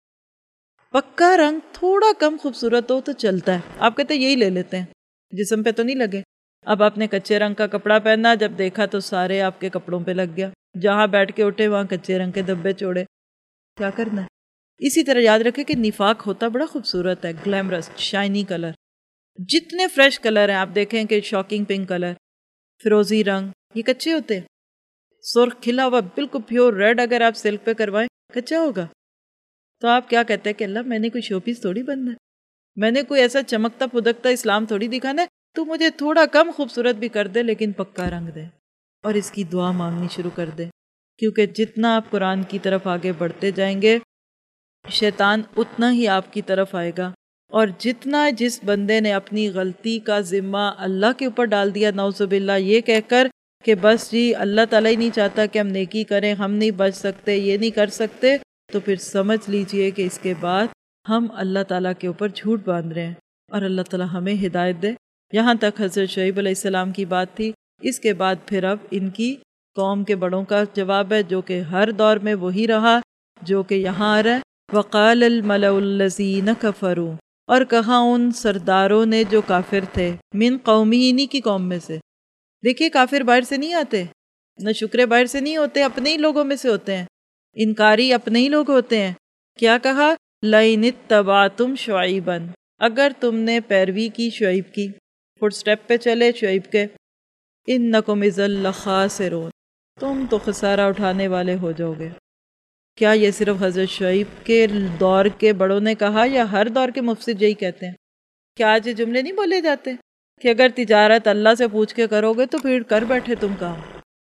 پکا رنگ تھوڑا کم خوبصورت ہو تو چلتا ہے، آپ کہتے ہیں یہی لے لیتے ہیں، جسم پہ تو نہیں لگے۔ اب آپ نے کچے رنگ کا کپڑا پہنا، جب دیکھا تو سارے آپ کے کپڑوں پہ لگ گیا، جہاں بیٹھ کے اٹھے وہاں کچے رنگ کے دھبے چھوڑے، کیا کرنا ہے؟ اسی طرح یاد رکھیں کہ نفاق ہوتا بڑا خوبصورت ہے، گلیمرس، شائنی کلر۔ جتنے فریش کلر ہیں آپ دیکھیں کہ شاکنگ پنک کلر، فیروزی رنگ، یہ کچے ہوتے ہیں۔ سرخ کھلا ہوا بالکل پیور ریڈ اگر آپ سلک پہ کروائیں، کچا ہوگا۔ تو آپ کیا کہتے ہیں کہ اللہ میں نے کوئی شو پیس تھوڑی بننا ہے، میں نے کوئی ایسا چمکتا پھدکتا اسلام تھوڑی دکھانا ہے، تو مجھے تھوڑا کم خوبصورت بھی کر دے لیکن پکا رنگ دے، اور اس کی دعا مانگنی شروع کر دے۔ کیونکہ جتنا آپ قرآن کی طرف آگے بڑھتے جائیں گے، شیطان اتنا ہی آپ کی طرف آئے گا، اور جتنا جس بندے نے اپنی غلطی کا ذمہ اللہ کے اوپر ڈال دیا نعوذ باللہ، یہ کہہ کر کہ بس جی اللہ تعالیٰ ہی نہیں چاہتا کہ ہم نیکی کریں، ہم نہیں بچ سکتے، یہ نہیں کر سکتے، تو پھر سمجھ لیجئے کہ اس کے بعد ہم اللہ تعالیٰ کے اوپر جھوٹ باندھ رہے ہیں، اور اللہ تعالیٰ ہمیں ہدایت دے۔ یہاں تک حضرت شعیب علیہ السلام کی بات تھی، اس کے بعد پھر اب ان کی قوم کے بڑوں کا جواب ہے، جو کہ ہر دور میں وہی رہا جو کہ یہاں آ رہا ہے۔ وَقَالَ الْمَلَأُ الَّذِينَ كَفَرُوا، اور کہا ان سرداروں نے جو کافر تھے، من قومی، انہی کی قوم میں سے۔ دیکھیے کافر باہر سے نہیں آتے، نہ شکرے باہر سے نہیں ہوتے، اپنے ہی لوگوں میں سے ہوتے ہیں، انکاری اپنے ہی لوگ ہوتے ہیں۔ کیا کہا؟ لَئِنِ اتَّبَعْتُمْ شُعَيْبًا، اگر تم نے پیروی کی شعیب کی، فٹ سٹیپ پہ چلے شعیب کے، إِنَّكُمْ إِذًا لَخَاسِرُونَ، تم تو خسارہ اٹھانے والے ہو جاؤ گے۔ کیا یہ صرف حضرت شعیب کے دور کے بڑوں نے کہا، یا ہر دور کے مفسد یہی کہتے ہیں؟ کیا آج یہ جملے نہیں بولے جاتے کہ اگر تجارت اللہ سے پوچھ کے کرو گے تو پھر کر بیٹھے تم کام؟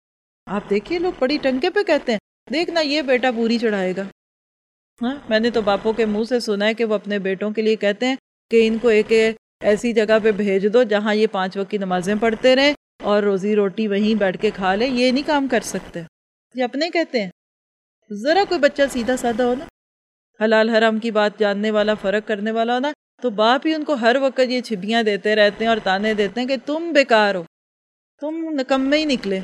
آپ دیکھیے لوگ بڑی ٹنکے پہ کہتے ہیں، دیکھنا یہ بیٹا پوری چڑھائے گا۔ ہاں، میں نے تو باپوں کے منہ سے سنا ہے کہ وہ اپنے بیٹوں کے لیے کہتے ہیں کہ ان کو ایک ایسی جگہ پہ بھیج دو جہاں یہ 5 وقت کی نمازیں پڑھتے رہیں اور روزی روٹی وہیں بیٹھ کے کھا لیں، یہ نہیں کام کر سکتے، یہ اپنے کہتے ہیں۔ ذرا کوئی بچہ سیدھا سادہ ہو نا، حلال حرام کی بات جاننے والا، فرق کرنے والا ہو نا، تو باپ ہی ان کو ہر وقت یہ چھبیاں دیتے رہتے ہیں اور تانے دیتے ہیں کہ تم بیکار ہو، تم نکمے ہی نکلے،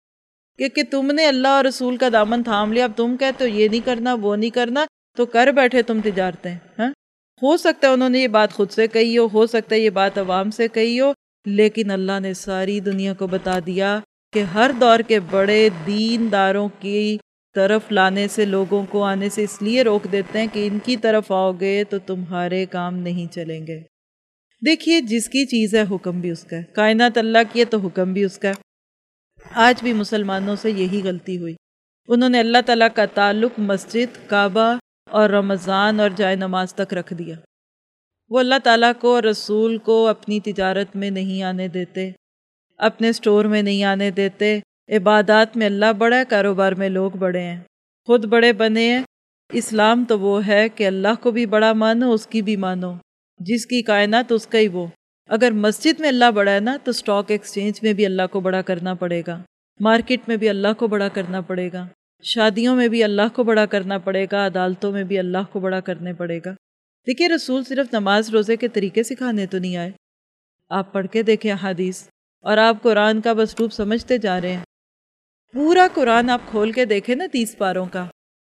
کہ تم نے اللہ اور رسول کا دامن تھام لیا، اب تم کہتے ہو یہ نہیں کرنا وہ نہیں کرنا، تو کر بیٹھے تم تجارتیں۔ ہاں، ہو سکتا ہے انہوں نے یہ بات خود سے کہی ہو سکتا ہے یہ بات عوام سے کہی ہو، لیکن اللہ نے ساری دنیا کو بتا دیا کہ ہر دور کے بڑے دینداروں کی طرف لانے سے، لوگوں کو آنے سے اس لیے روک دیتے ہیں کہ ان کی طرف آؤ گے تو تمہارے کام نہیں چلیں گے۔ دیکھیے جس کی چیز ہے حکم بھی اس کا ہے، کائنات اللہ کی ہے تو حکم بھی اس کا ہے۔ آج بھی مسلمانوں سے یہی غلطی ہوئی، انہوں نے اللہ تعالیٰ کا تعلق مسجد، کعبہ اور رمضان اور جائے نماز تک رکھ دیا۔ وہ اللہ تعالیٰ کو اور رسول کو اپنی تجارت میں نہیں آنے دیتے، اپنے سٹور میں نہیں آنے دیتے۔ عبادات میں اللہ بڑا ہے، کاروبار میں لوگ بڑے ہیں، خود بڑے بنے ہیں۔ اسلام تو وہ ہے کہ اللہ کو بھی بڑا مانو، اس کی بھی مانو، جس کی کائنات اس کا ہی وہ۔ اگر مسجد میں اللہ بڑا ہے نا تو سٹاک ایکسچینج میں بھی اللہ کو بڑا کرنا پڑے گا، مارکیٹ میں بھی اللہ کو بڑا کرنا پڑے گا، شادیوں میں بھی اللہ کو بڑا کرنا پڑے گا، عدالتوں میں بھی اللہ کو بڑا کرنے پڑے گا۔ دیکھیے رسول صرف نماز روزے کے طریقے سکھانے تو نہیں آئے، آپ پڑھ کے دیکھیں حدیث، اور آپ قرآن کا اسلوب سمجھتے جا رہے ہیں۔ پورا قرآن آپ کھول کے دیکھیں نا 30 پاروں کا،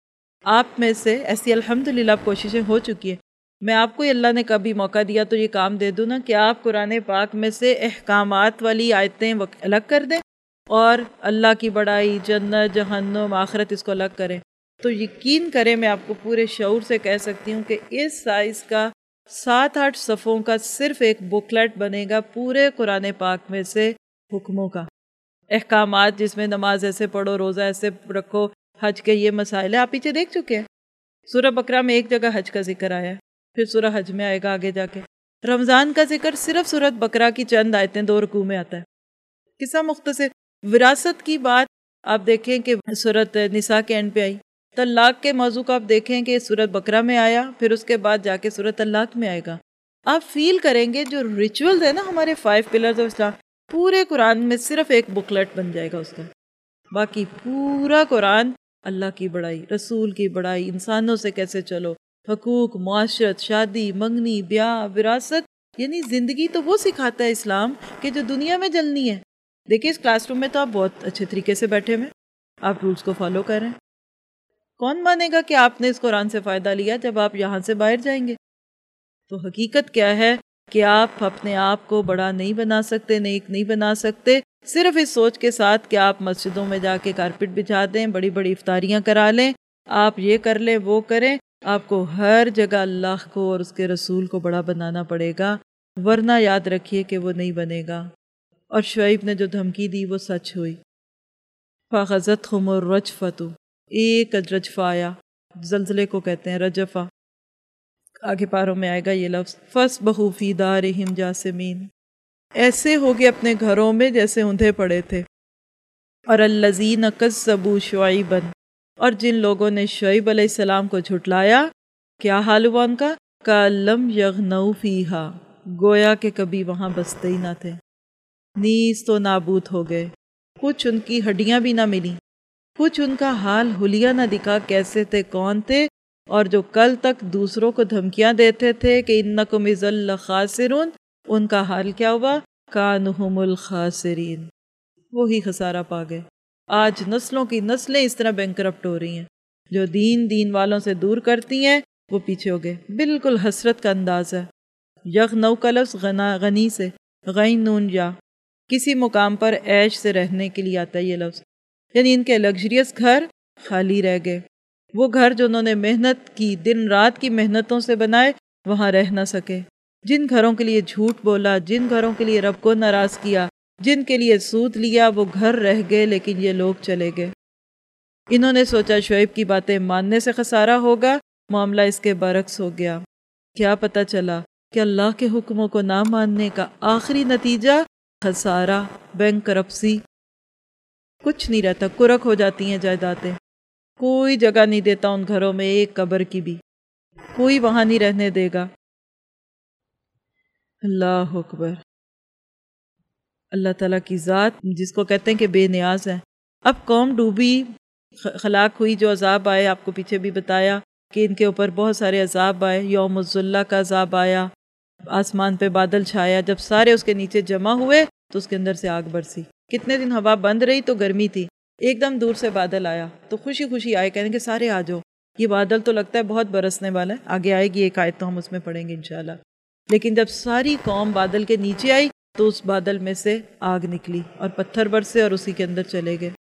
آپ میں سے ایسی الحمدللہ کوششیں ہو چکی ہیں، میں آپ کو اللہ نے کبھی موقع دیا تو یہ کام دے دوں نا کہ آپ قرآن پاک میں سے احکامات والی آیتیں الگ کر دیں اور اللہ کی بڑائی، جنت، جہنم، آخرت اس کو الگ کریں، تو یقین کریں میں آپ کو پورے شعور سے کہہ سکتی ہوں کہ اس سائز کا 7-8 صفحوں کا صرف ایک بکلیٹ بنے گا پورے قرآن پاک میں سے حکموں کا۔ احکامات جس میں نماز ایسے پڑھو، روزہ ایسے رکھو، حج کے یہ مسائل ہیں، آپ پیچھے دیکھ چکے ہیں۔ سورہ بقرہ میں ایک جگہ حج کا ذکر آیا ہے، پھر سورہ حج میں آئے گا آگے جا کے۔ رمضان کا ذکر صرف سورۃ بقرہ کی چند آیتیں 2 رکوع میں آتا ہے، قصہ مختصر۔ وراثت کی بات آپ دیکھیں کہ سورۃ نساء کے اینڈ پہ آئی۔ طلاق کے موضوع کو آپ دیکھیں کہ سورۃ بقرہ میں آیا، پھر اس کے بعد جا کے سورۃ طلاق میں آئے گا۔ آپ فیل کریں گے جو ریچولز ہے نا ہمارے 5 پلرز آف اسلام، پورے قرآن میں صرف ایک بکلٹ بن جائے گا اس کا، باقی پورا قرآن اللہ کی بڑائی، رسول کی بڑائی، انسانوں سے کیسے چلو، حقوق، معاشرت، شادی، منگنی، بیاہ، وراثت، یعنی زندگی تو وہ سکھاتا ہے اسلام کہ جو دنیا میں جلنی ہے۔ دیکھیں اس کلاس روم میں تو آپ بہت اچھے طریقے سے بیٹھے ہوئے، آپ رولز کو فالو کر رہے ہیں۔ کون مانے گا کہ آپ نے اس قرآن سے فائدہ لیا جب آپ یہاں سے باہر جائیں گے؟ تو حقیقت کیا ہے کہ آپ اپنے آپ کو بڑا نہیں بنا سکتے، نیک نہیں بنا سکتے، صرف اس سوچ کے ساتھ کہ آپ مسجدوں میں جا کے کارپٹ بچھا دیں، بڑی بڑی افطاریاں کرا لیں، آپ یہ کر لیں وہ کریں۔ آپ کو ہر جگہ اللہ کو اور اس کے رسول کو بڑا بنانا پڑے گا، ورنہ یاد رکھیے کہ وہ نہیں بنے گا۔ اور شعیب نے جو دھمکی دی وہ سچ ہوئی۔ فَأَخَذَتْهُمُ الرَّجْفَةُ، ایک رجفہ آیا، زلزلے کو کہتے ہیں رجفہ۔ آگے پاروں میں آئے گا یہ لفظ، فَأَصْبَحُوا فِي دَارِهِمْ جَاثِمِينَ، ایسے ہو گئے اپنے گھروں میں جیسے اندھے پڑے تھے۔ اور الَّذِينَ كَذَّبُوا شُعَيْبًا، اور جن لوگوں نے شعیب علیہ السلام کو جھٹلایا، کیا حال ہوا ان کا؟ كَأَن لَّمْ يَغْنَوْا فِيهَا، گویا کہ کبھی وہاں بستے ہی نہ تھے، نیز تو نابود ہو گئے، کچھ ان کی ہڈیاں بھی نہ ملی، کچھ ان کا حال حلیہ نہ دکھا کیسے تھے، کون تھے، اور جو کل تک دوسروں کو دھمکیاں دیتے تھے کہ انکم اذا لخاسرون، ان کا حال کیا ہوا؟ کانہم الخاسرین، وہی خسارہ پا گئے۔ آج نسلوں کی نسلیں اس طرح بینکرپٹ ہو رہی ہیں، جو دین والوں سے دور کرتی ہیں وہ پیچھے ہو گئے۔ بالکل حسرت کا انداز ہے۔ یغنو کا لفظ غنی سے، غین نون یا، کسی مقام پر عیش سے رہنے کے لیے آتا ہے یہ لفظ، یعنی ان کے لگژریس گھر خالی رہ گئے۔ وہ گھر جو انہوں نے محنت کی، دن رات کی محنتوں سے بنائے، وہاں رہ نہ سکے۔ جن گھروں کے لیے جھوٹ بولا، جن گھروں کے لیے رب کو ناراض کیا، جن کے لیے سود لیا، وہ گھر رہ گئے لیکن یہ لوگ چلے گئے۔ انہوں نے سوچا شعیب کی باتیں ماننے سے خسارہ ہوگا، معاملہ اس کے برعکس ہو گیا۔ کیا پتہ چلا کہ اللہ کے حکموں کو نہ ماننے کا آخری نتیجہ خسارہ، بینکرپسی، کچھ نہیں رہتا، کرک ہو جاتی ہیں جائیدادیں، کوئی جگہ نہیں دیتا ان گھروں میں ایک قبر کی بھی، کوئی وہاں نہیں رہنے دے گا۔ اللہ اکبر، اللہ تعالیٰ کی ذات جس کو کہتے ہیں کہ بے نیاز ہے۔ اب قوم ڈوبی، ہلاک ہوئی، جو عذاب آئے آپ کو پیچھے بھی بتایا کہ ان کے اوپر بہت سارے عذاب آئے، یوم الظلہ کا عذاب آیا، آسمان پہ بادل چھایا، جب سارے اس کے نیچے جمع ہوئے تو اس کے اندر سے آگ برسی۔ کتنے دن ہوا بند رہی تو گرمی تھی، ایک دم دور سے بادل آیا تو خوشی خوشی آئے، کہنے کہ سارے آ جاؤ، یہ بادل تو لگتا ہے بہت برسنے والا ہے، آگے آئے گی ایک آیت تو ہم اس میں پڑھیں گے انشاءاللہ۔ لیکن جب ساری قوم بادل کے نیچے آئی تو اس بادل میں سے آگ نکلی اور پتھر برسے اور اسی کے اندر چلے گئے۔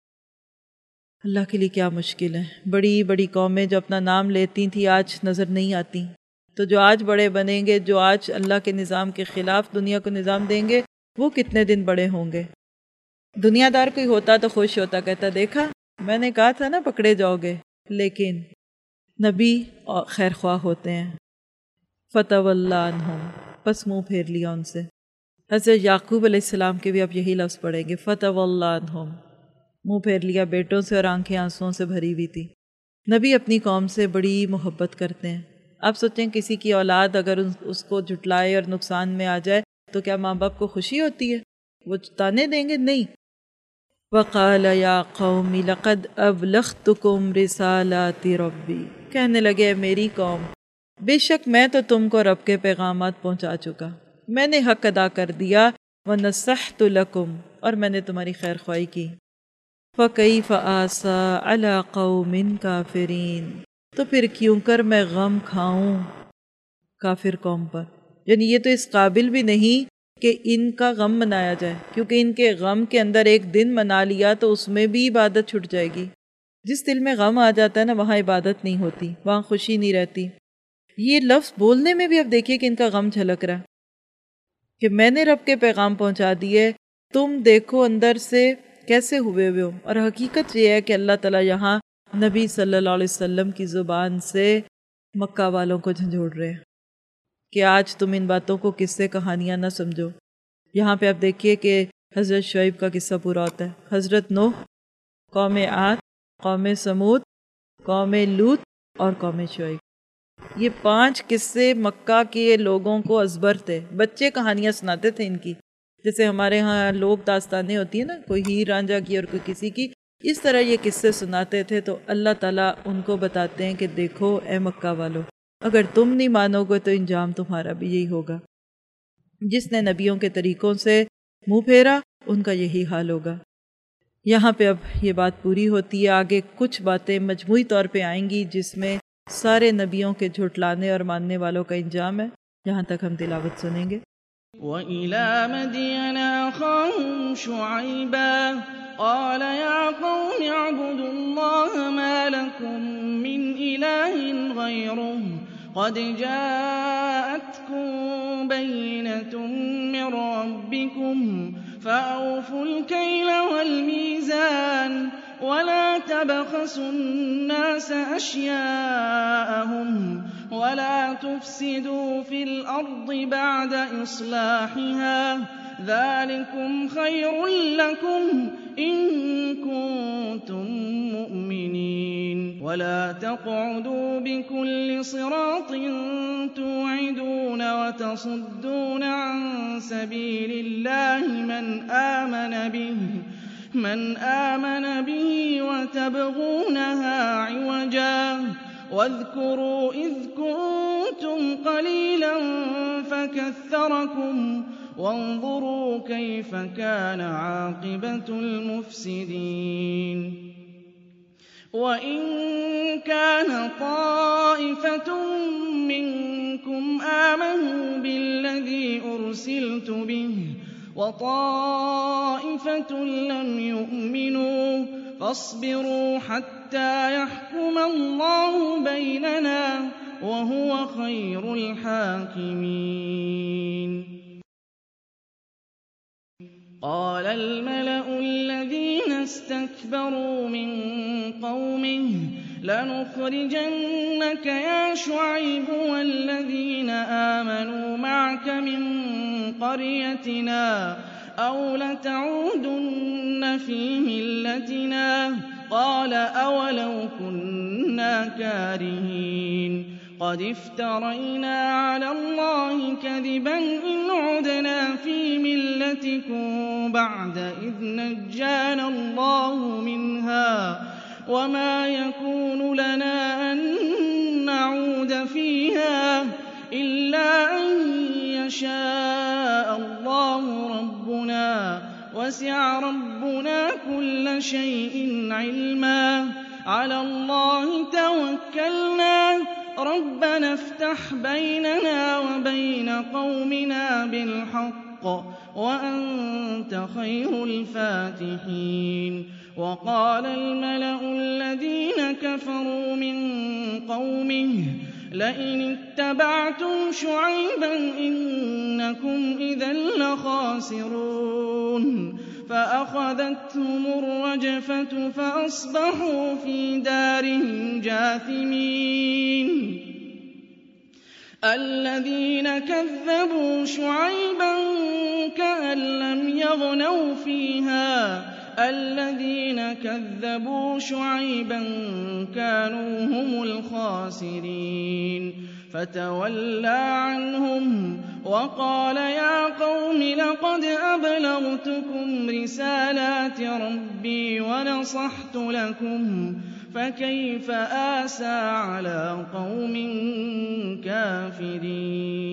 اللہ کے لیے کیا مشکل ہے، بڑی بڑی قومیں جو اپنا نام لیتی تھیں آج نظر نہیں آتی، تو جو آج بڑے بنیں گے، جو آج اللہ کے نظام کے خلاف دنیا کو نظام دیں گے، وہ کتنے دن بڑے ہوں گے۔ دنیا دار کوئی ہوتا تو خوش ہوتا، کہتا دیکھا میں نے کہا تھا نا پکڑے جاؤ گے، لیکن نبی خیر خواہ ہوتے ہیں۔ فَتَوَلَّ عَنْهُمْ، پس منہ پھیر لیا ان سے۔ حضرت یعقوب علیہ السلام کے بھی آپ یہی لفظ پڑھیں گے، فَتَوَلَّ عَنْهُمْ، منہ پھیر لیا بیٹوں سے، اور آنکھیں آنسوؤں سے بھری ہوئی تھی۔ نبی اپنی قوم سے بڑی محبت کرتے ہیں۔ آپ سوچیں کسی کی اولاد اگر اس کو جھٹلائے اور نقصان میں آ جائے تو کیا ماں باپ کو خوشی ہوتی ہے؟ وہ تانے دیں گے؟ نہیں۔ وَقَالَ يَا قَوْمِ لَقَدْ أَبْلَغْتُكُمْ رِسَالَاتِ رَبِّي، کہنے لگے میری قوم، بے شک میں تو تم کو رب کے پیغامات پہنچا چکا، میں نے حق ادا کر دیا، وَنَصَحْتُ لَكُمْ، اور میں نے تمہاری خیر خواہی کی۔ فَكَيْفَ آسَىٰ عَلَىٰ قَوْمٍ كَافِرِينَ، تو پھر کیوں کر میں غم کھاؤں کافر قوم پر، یعنی یہ تو اس قابل بھی نہیں کہ ان کا غم منایا جائے، کیونکہ ان کے غم کے اندر ایک دن منا لیا تو اس میں بھی عبادت چھٹ جائے گی۔ جس دل میں غم آ جاتا ہے نا، وہاں عبادت نہیں ہوتی، وہاں خوشی نہیں رہتی۔ یہ لفظ بولنے میں بھی اب دیکھیے کہ ان کا غم جھلک رہا کہ میں نے رب کے پیغام پہنچا دیے، تم دیکھو اندر سے कैसे हुए हुए हो। और हकीकत ये है कि अल्लाह ताला यहाँ नबी सल्लल्लाहु अलैहि वसल्लम की ज़ुबान से मक्का वालों को झंझोड़ रहे हैं कि आज तुम इन बातों को किस्से कहानियाँ ना समझो। यहाँ पे आप देखिए कि हज़रत शुएब का किस्सा पूरा होता है, हज़रत नूह, कौम आद, कौम समूद, कौम लूत और कौम शुएब। ये 5 किस्से मक्का के लोगों को अजबर थे। बच्चे कहानियाँ सुनाते थे इनकी, जैसे हमारे यहाँ लोक दास्तानें होती है ना, कोई हीर रांझा की और कोई किसी की, इस तरह ये किस्से सुनाते थे। तो अल्लाह ताला उनको बताते हैं कि देखो ए मक्का वालों, अगर तुम नहीं मानोगे तो इंजाम तुम्हारा भी यही होगा। जिसने नबियों के तरीकों से मुंह फेरा उनका यही हाल होगा। यहाँ पे अब ये बात पूरी होती है। आगे कुछ बातें मजमूई तौर पे आएंगी जिसमें सारे नबियों के झुटलाने और मानने वालों का इंजाम है। यहाँ तक हम तिलावत सुनेंगे। वइला मदयन अखाहुम शुअैबा क़ाल या क़ौम अअ्बुदुल्लाह मा लकुम मिन इलाहिन ग़ैरुहु क़द जाअतकुम बय्यिनतुम मिन रब्बिकुम फ़अवफ़ुल कैल वल मीज़ान वला तबख़सु अन्नास अश्याअहुम वला तुफ़सिदू फ़िल अर्दि बअद इस्लाहिहा ज़ालिकुम ख़ैरुल लकुम इन कुन्तुम मुअ्मिनीन वला तक़अदू बिकुल्लि सिरातिन तु'इदून वतसुद्दून अन सबीलिल्लाहि मन आमन बिहि वतबग़ूनहा इवजा واذكروا إذ كنتم قليلا فكثركم وانظروا كيف كان عاقبة المفسدين وإن كان طائفة منكم آمنوا بالذي أرسلت به وطائفة لم يؤمنوا فاصبروا حتى يحكم الله بيننا وهو خير الحاكمين. قال الملأ الذين استكبروا من قومه لنخرجنك يا شعيب والذين آمنوا معك من قريتنا أو لتعودن في ملتنا قال أولو كنا كارهين قد افترينا على الله كذبا إن عدنا في ملتكم بعد إذ نجانا الله منها وما يكون لنا أن نعود فيها إلا أن يشاء الله ربنا وسع ربنا كل شيء علما على الله توكلنا ربنا افتح بيننا وبين قومنا بالحق وأنت خير الفاتحين. وقال الملأ الذين كفروا من قومه لئن اتبعتم شعيبا إنكم إذا لخاسرون فأخذتهم الرجفة فأصبحوا في دارهم جاثمين. الذين كذبوا شعيبا كأن لم يغنوا فيها الذين كذبوا شعيبا كانوا هم الخاسرين فتولى عنهم وقال يا قوم لقد أبلغتكم رسالات ربي ونصحت لكم فكيف آسى على قوم كافرين.